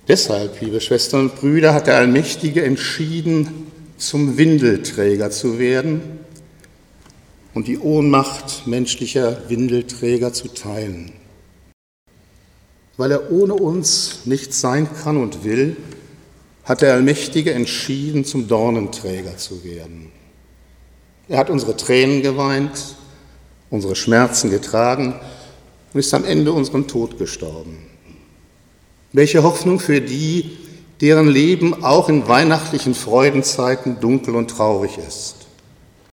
Deshalb, liebe Schwestern und Brüder, hat der Allmächtige entschieden, zum Windelträger zu werden und die Ohnmacht menschlicher Windelträger zu teilen. Weil er ohne uns nichts sein kann und will, hat der Allmächtige entschieden, zum Dornenträger zu werden. Er hat unsere Tränen geweint, unsere Schmerzen getragen und ist am Ende unseren Tod gestorben. Welche Hoffnung für die, deren Leben auch in weihnachtlichen Freudenzeiten dunkel und traurig ist.